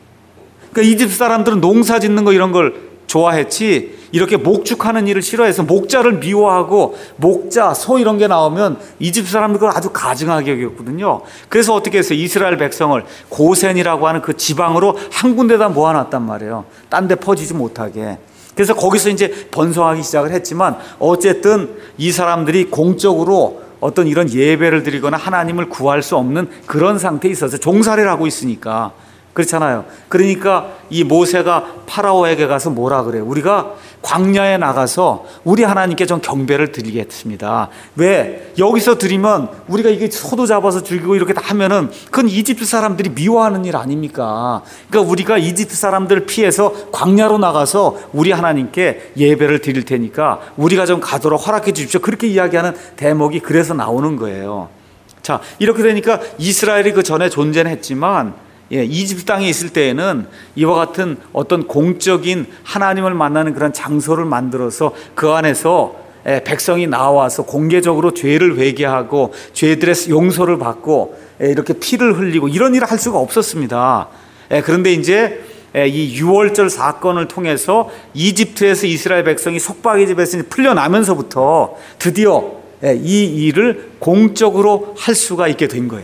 그러니까 이집트 사람들은 농사 짓는 거 이런 걸 좋아했지 이렇게 목축하는 일을 싫어해서 목자를 미워하고, 목자, 소 이런 게 나오면 이집트 사람들 그걸 아주 가증하게 여겼거든요. 그래서 어떻게 했어요? 이스라엘 백성을 고센이라고 하는 그 지방으로 한 군데다 모아놨단 말이에요. 딴 데 퍼지지 못하게. 그래서 거기서 이제 번성하기 시작을 했지만 어쨌든 이 사람들이 공적으로 어떤 이런 예배를 드리거나 하나님을 구할 수 없는 그런 상태에 있어서 종살이를 하고 있으니까. 그렇잖아요. 그러니까 이 모세가 파라오에게 가서 뭐라 그래요? 우리가 광야에 나가서 우리 하나님께 좀 경배를 드리겠습니다. 왜? 여기서 드리면 우리가 이게 소도 잡아서 죽이고 이렇게 다 하면은 그건 이집트 사람들이 미워하는 일 아닙니까? 그러니까 우리가 이집트 사람들을 피해서 광야로 나가서 우리 하나님께 예배를 드릴 테니까 우리가 좀 가도록 허락해 주십시오. 그렇게 이야기하는 대목이 그래서 나오는 거예요. 자, 이렇게 되니까 이스라엘이 그 전에 존재는 했지만 이집트 땅에 있을 때에는 이와 같은 어떤 공적인 하나님을 만나는 그런 장소를 만들어서 그 안에서 백성이 나와서 공개적으로 죄를 회개하고 죄들의 용서를 받고 이렇게 피를 흘리고 이런 일을 할 수가 없었습니다. 그런데 이제 이 6월절 사건을 통해서 이집트에서 이스라엘 백성이 속박의 집에서 풀려나면서부터 드디어 이 일을 공적으로 할 수가 있게 된 거예요.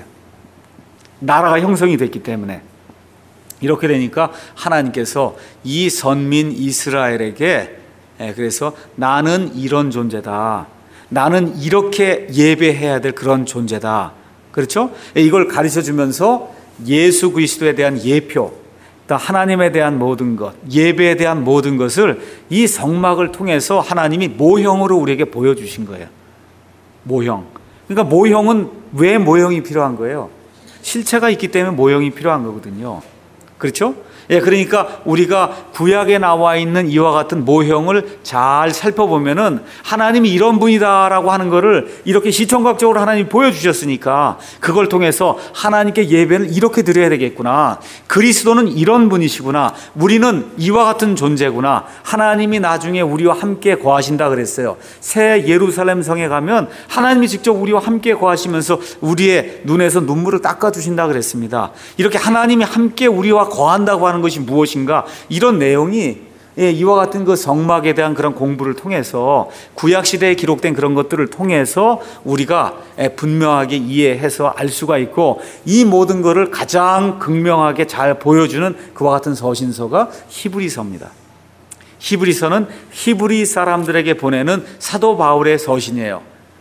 나라가 형성이 됐기 때문에. 이렇게 되니까 하나님께서 이 선민 이스라엘에게 그래서 나는 이런 존재다, 나는 이렇게 예배해야 될 그런 존재다, 그렇죠? 이걸 가르쳐 주면서 예수 그리스도에 대한 예표, 또 하나님에 대한 모든 것, 예배에 대한 모든 것을 이 성막을 통해서 하나님이 모형으로 우리에게 보여주신 거예요. 모형. 그러니까 모형은 왜 모형이 필요한 거예요? 실체가 있기 때문에 모형이 필요한 거거든요. 그렇죠? 그러니까 우리가 구약에 나와 있는 이와 같은 모형을 잘 살펴보면은 하나님이 이런 분이다라고 하는 것을 이렇게 시청각적으로 하나님이 보여주셨으니까 그걸 통해서 하나님께 예배를 이렇게 드려야 되겠구나, 그리스도는 이런 분이시구나, 우리는 이와 같은 존재구나, 하나님이 나중에 우리와 함께 거하신다 그랬어요. 새 예루살렘 성에 가면 하나님이 직접 우리와 함께 거하시면서 우리의 눈에서 눈물을 닦아주신다 그랬습니다. 이렇게 하나님이 함께 우리와 거한다고 하는 것이 무엇인가, 이런 내용이 이와 같은 그 성막에 대한 그런 공부를 통해서 구약시대에 기록된 그런 것들을 통해서 우리가 분명하게 이해해서 알 수가 있고, 이 모든 것을 가장 극명하게 잘 보여주는 그와 같은 서신서가 히브리서입니다. 히브리서는 히브리 사람들에게 보내는 사도 바울의 서신이에요.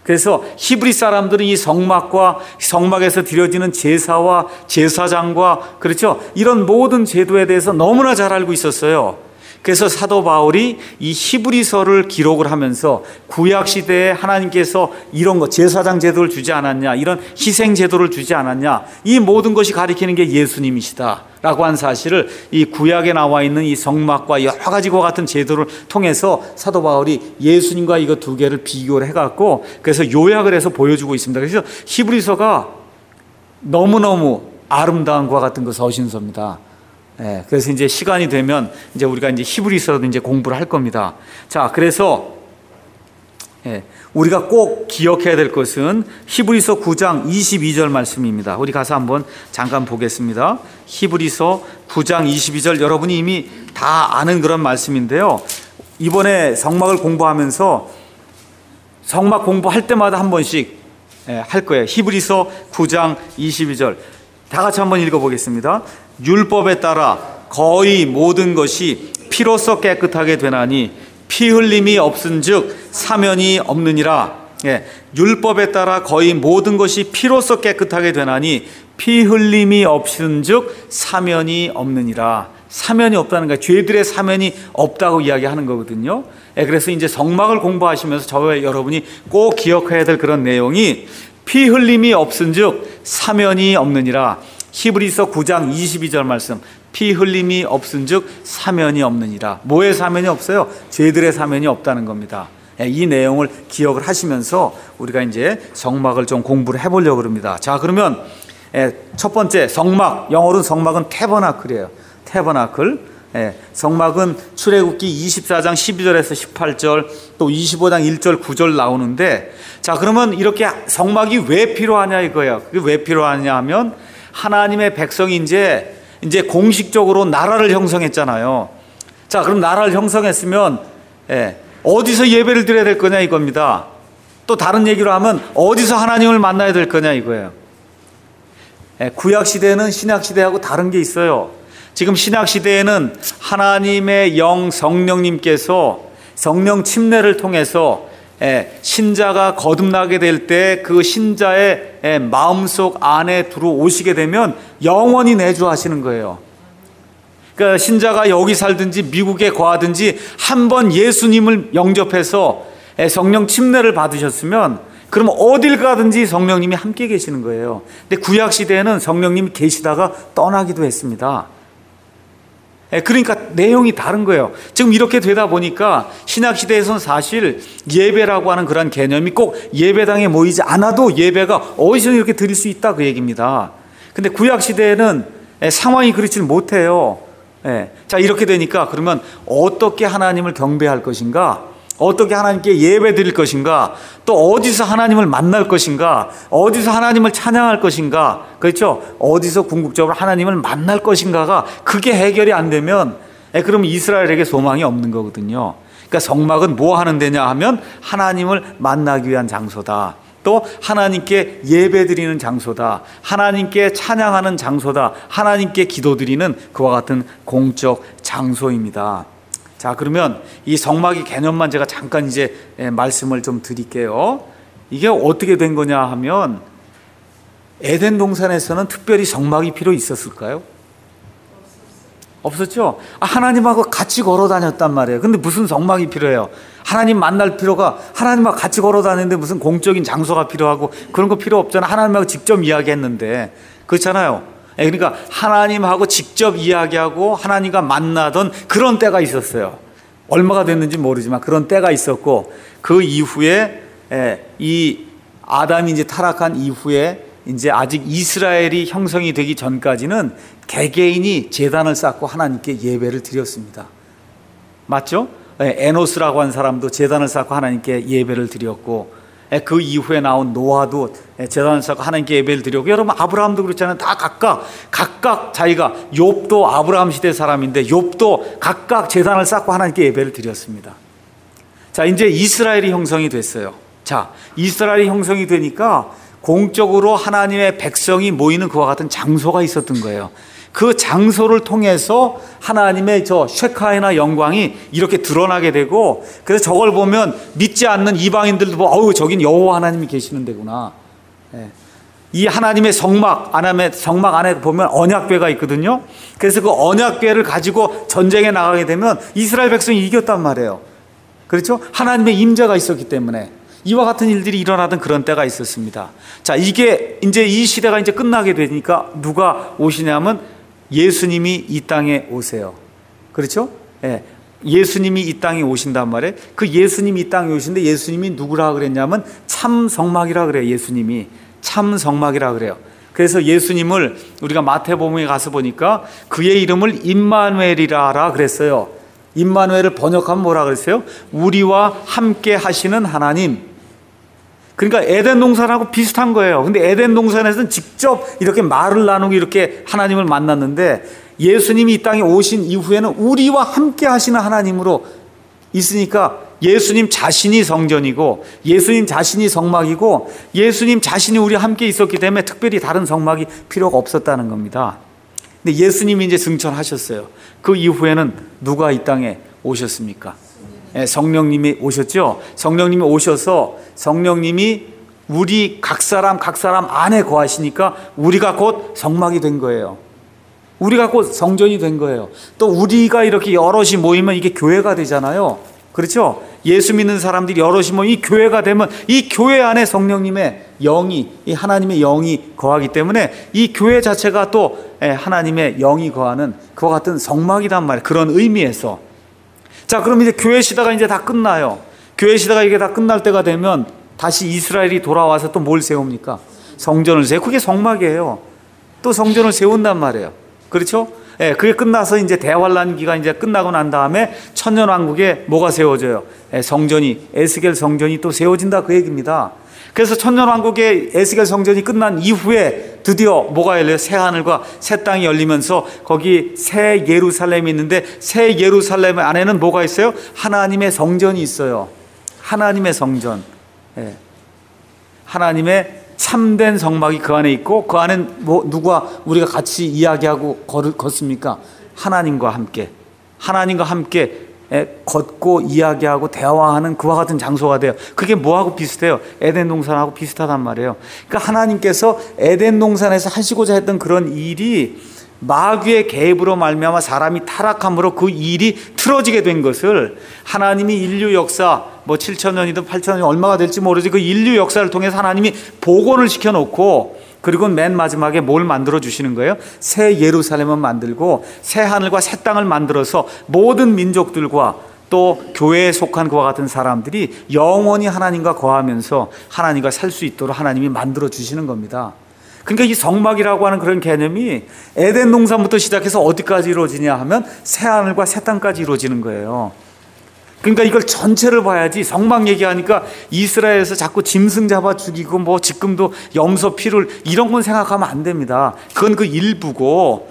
그래서 히브리 사람들은 이 성막과 성막에서 드려지는 제사와 제사장과 그렇죠? 이런 모든 제도에 대해서 너무나 잘 알고 있었어요. 그래서 사도 바울이 이 히브리서를 기록을 하면서 구약 시대에 하나님께서 이런 거 제사장 제도를 주지 않았냐, 이런 희생 제도를 주지 않았냐, 이 모든 것이 가리키는 게 예수님이시다라고 한 사실을 이 구약에 나와 있는 이 성막과 여러 가지와 같은 제도를 통해서 사도 바울이 예수님과 이거 두 개를 비교를 해갖고 그래서 요약을 해서 보여주고 있습니다. 그래서 히브리서가 너무너무 아름다운 것과 같은 그 서신서입니다. 예, 그래서 이제 시간이 되면 이제 우리가 이제 히브리서도 이제 공부를 할 겁니다. 자, 그래서 우리가 꼭 기억해야 될 것은 히브리서 9장 22절 말씀입니다. 우리 가서 한번 잠깐 보겠습니다. 히브리서 9장 22절 여러분이 이미 다 아는 그런 말씀인데요. 이번에 성막을 공부하면서 성막 공부할 때마다 한 번씩 할 거예요. 히브리서 9장 22절 다 같이 한번 읽어보겠습니다. 율법에 따라 거의 모든 것이 피로써 깨끗하게 되나니 피 흘림이 없은즉 사면이 없느니라. 율법에 따라 거의 모든 것이 피로써 깨끗하게 되나니 피 흘림이 없은즉 사면이 없느니라. 사면이 없다는 거예요. 죄들의 사면이 없다고 이야기하는 거거든요. 그래서 이제 성막을 공부하시면서 저와 여러분이 꼭 기억해야 될 그런 내용이 피 흘림이 없은즉 사면이 없느니라. 히브리서 9장 22절 말씀, 피 흘림이 없은즉 사면이 없느니라. 뭐의 사면이 없어요? 죄들의 사면이 없다는 겁니다. 이 내용을 기억을 하시면서 우리가 이제 성막을 좀 공부를 해보려고 합니다. 자, 그러면 첫 번째 성막, 영어로는 성막은 태버나클이에요. 태버나클. 성막은 출애굽기 24장 12절에서 18절 또 25장 1절 9절 나오는데, 자, 그러면 이렇게 성막이 왜 필요하냐 이거예요. 그게 왜 필요하냐 하면 하나님의 백성이 이제 공식적으로 나라를 형성했잖아요. 자, 그럼 나라를 형성했으면 어디서 예배를 드려야 될 거냐 이겁니다. 또 다른 얘기로 하면 어디서 하나님을 만나야 될 거냐 이거예요. 구약 시대는 신약 시대하고 다른 게 있어요. 지금 신약 시대에는 하나님의 영 성령님께서 성령 침례를 통해서 신자가 거듭나게 될 때 그 신자의 마음속 안에 들어오시게 되면 영원히 내주하시는 거예요. 그러니까 신자가 여기 살든지 미국에 거하든지 한번 예수님을 영접해서 성령 침례를 받으셨으면 그럼 어딜 가든지 성령님이 함께 계시는 거예요. 근데 구약 시대에는 성령님이 계시다가 떠나기도 했습니다. 그러니까 내용이 다른 거예요. 지금 이렇게 되다 보니까 신약시대에서는 사실 예배라고 하는 그런 개념이 꼭 예배당에 모이지 않아도 예배가 어디서 이렇게 드릴 수 있다 그 얘기입니다. 근데 구약시대에는 상황이 그렇지 못해요. 자, 이렇게 되니까 그러면 어떻게 하나님을 경배할 것인가, 어떻게 하나님께 예배 드릴 것인가, 또 어디서 하나님을 만날 것인가, 어디서 하나님을 찬양할 것인가, 그렇죠? 어디서 궁극적으로 하나님을 만날 것인가가 그게 해결이 안 되면 그럼 이스라엘에게 소망이 없는 거거든요. 그러니까 성막은 뭐 하는 데냐 하면 하나님을 만나기 위한 장소다. 또 하나님께 예배 드리는 장소다. 하나님께 찬양하는 장소다. 하나님께 기도드리는 그와 같은 공적 장소입니다. 자, 그러면 이 성막의 개념만 제가 잠깐 이제 말씀을 좀 드릴게요. 이게 어떻게 된 거냐 하면 에덴 동산에서는 특별히 성막이 필요 있었을까요? 없었죠. 하나님하고 같이 걸어 다녔단 말이에요. 근데 무슨 성막이 필요해요? 하나님 만날 필요가, 하나님하고 같이 걸어 다니는데 무슨 공적인 장소가 필요하고 그런 거 필요 없잖아. 하나님하고 직접 이야기했는데. 그렇잖아요. 그러니까 하나님하고 직접 이야기하고 하나님과 만나던 그런 때가 있었어요. 얼마가 됐는지 모르지만 그런 때가 있었고, 그 이후에 이 아담이 이제 타락한 이후에 이제 아직 이스라엘이 형성이 되기 전까지는 개개인이 제단을 쌓고 하나님께 예배를 드렸습니다. 맞죠? 에노스라고 한 사람도 제단을 쌓고 하나님께 예배를 드렸고, 그 이후에 나온 노아도 제단을 쌓고 하나님께 예배를 드렸고, 여러분 아브라함도 그렇잖아요. 다 각각 자기가, 욥도 아브라함 시대 사람인데 욥도 각각 제단을 쌓고 하나님께 예배를 드렸습니다. 자, 이제 이스라엘이 형성이 됐어요. 자, 이스라엘이 형성이 되니까 공적으로 하나님의 백성이 모이는 그와 같은 장소가 있었던 거예요. 그 장소를 통해서 하나님의 저 쉐카이나 영광이 이렇게 드러나게 되고, 그래서 저걸 보면 믿지 않는 이방인들도 어우, 저긴 여호와 하나님이 계시는 데구나. 이 하나님의 성막 안에 보면 언약궤가 있거든요. 그래서 그 언약궤를 가지고 전쟁에 나가게 되면 이스라엘 백성이 이겼단 말이에요. 그렇죠? 하나님의 임재가 있었기 때문에 이와 같은 일들이 일어나던 그런 때가 있었습니다. 자, 이게 이제 이 시대가 이제 끝나게 되니까 누가 오시냐면 예수님이 이 땅에 오세요. 그렇죠? 예수님이 이 땅에 오신단 말이에요. 그 예수님이 이 땅에 오신데 예수님이 누구라 그랬냐면 참 성막이라 그래요. 예수님이 참 성막이라 그래요. 그래서 예수님을 우리가 마태복음에 가서 보니까 그의 이름을 임마누엘이라 그랬어요. 임마누엘을 번역하면 뭐라 그랬어요? 우리와 함께 하시는 하나님. 그러니까 에덴 동산하고 비슷한 거예요. 근데 에덴 동산에서는 직접 이렇게 말을 나누고 이렇게 하나님을 만났는데, 예수님이 이 땅에 오신 이후에는 우리와 함께 하시는 하나님으로 있으니까 예수님 자신이 성전이고 예수님 자신이 성막이고 예수님 자신이 우리와 함께 있었기 때문에 특별히 다른 성막이 필요가 없었다는 겁니다. 근데 예수님이 이제 승천하셨어요. 그 이후에는 누가 이 땅에 오셨습니까? 성령님이 오셨죠. 성령님이 오셔서 성령님이 우리 각 사람 안에 거하시니까 우리가 곧 성막이 된 거예요. 우리가 곧 성전이 된 거예요. 또 우리가 이렇게 여럿이 모이면 이게 교회가 되잖아요. 그렇죠? 예수 믿는 사람들이 여럿이 모이면 이 교회가 되면 이 교회 안에 성령님의 영이, 이 하나님의 영이 거하기 때문에 이 교회 자체가 또 하나님의 영이 거하는 그와 같은 성막이란 말이에요. 그런 의미에서. 자, 그럼 이제 교회 시대가 이제 다 끝나요. 교회 시대가 이게 다 끝날 때가 되면 다시 이스라엘이 돌아와서 또 뭘 세웁니까? 성전을 세워. 그게 성막이에요. 또 성전을 세운단 말이에요. 그렇죠? 그게 끝나서 이제 대환란기가 이제 끝나고 난 다음에 천년왕국에 뭐가 세워져요? 성전이, 에스겔 성전이 또 세워진다, 그 얘기입니다. 그래서 천년왕국의 에스겔 성전이 끝난 이후에 드디어 뭐가 열려요? 새 하늘과 새 땅이 열리면서 거기 새 예루살렘이 있는데, 새 예루살렘 안에는 뭐가 있어요? 하나님의 성전이 있어요. 하나님의 성전. 하나님의 참된 성막이 그 안에 있고, 그 안엔 누가 우리가 같이 이야기하고 걷습니까? 하나님과 함께 걷고 이야기하고 대화하는 그와 같은 장소가 돼요. 그게 뭐하고 비슷해요? 에덴 동산하고 비슷하단 말이에요. 그러니까 하나님께서 에덴 동산에서 하시고자 했던 그런 일이 마귀의 개입으로 말미암아 사람이 타락함으로 그 일이 틀어지게 된 것을 하나님이 인류 역사 7,000년이든 8,000년이 얼마가 될지 모르지, 그 인류 역사를 통해서 하나님이 복원을 시켜놓고, 그리고 맨 마지막에 뭘 만들어 주시는 거예요? 새 예루살렘을 만들고 새 하늘과 새 땅을 만들어서 모든 민족들과 또 교회에 속한 그와 같은 사람들이 영원히 하나님과 거하면서 하나님과 살 수 있도록 하나님이 만들어 주시는 겁니다. 그러니까 이 성막이라고 하는 그런 개념이 에덴 동산부터 시작해서 어디까지 이루어지냐 하면 새 하늘과 새 땅까지 이루어지는 거예요. 그러니까 이걸 전체를 봐야지, 성막 얘기하니까 이스라엘에서 자꾸 짐승 잡아 죽이고 지금도 염소 피를 이런 건 생각하면 안 됩니다. 그건 그 일부고,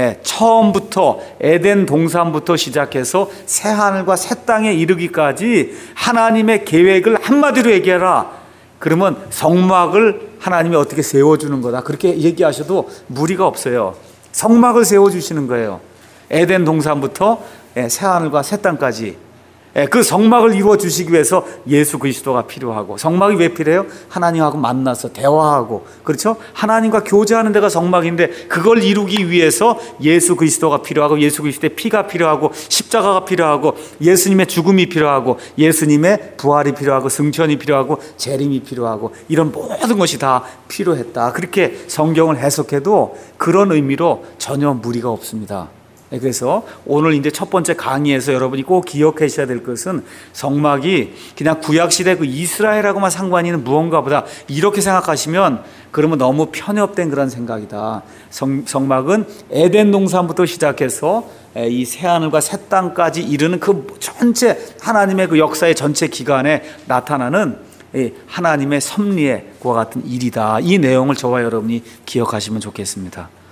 처음부터 에덴 동산부터 시작해서 새 하늘과 새 땅에 이르기까지 하나님의 계획을 한마디로 얘기해라. 그러면 성막을 하나님이 어떻게 세워주는 거다, 그렇게 얘기하셔도 무리가 없어요. 성막을 세워주시는 거예요. 에덴 동산부터 새 하늘과 새 땅까지. 그 성막을 이루어 주시기 위해서 예수 그리스도가 필요하고, 성막이 왜 필요해요? 하나님하고 만나서 대화하고, 그렇죠? 하나님과 교제하는 데가 성막인데, 그걸 이루기 위해서 예수 그리스도가 필요하고, 예수 그리스도의 피가 필요하고, 십자가가 필요하고, 예수님의 죽음이 필요하고, 예수님의 부활이 필요하고, 승천이 필요하고, 재림이 필요하고, 이런 모든 것이 다 필요했다. 그렇게 성경을 해석해도 그런 의미로 전혀 무리가 없습니다. 그래서 오늘 이제 첫 번째 강의에서 여러분이 꼭 기억하셔야 될 것은, 성막이 그냥 구약시대 그 이스라엘하고만 상관이 있는 무언가 보다, 이렇게 생각하시면 그러면 너무 편협된 그런 생각이다. 성막은 에덴 동산부터 시작해서 이 새하늘과 새 땅까지 이르는 그 전체 하나님의 그 역사의 전체 기간에 나타나는 하나님의 섭리의 그와 같은 일이다. 이 내용을 저와 여러분이 기억하시면 좋겠습니다.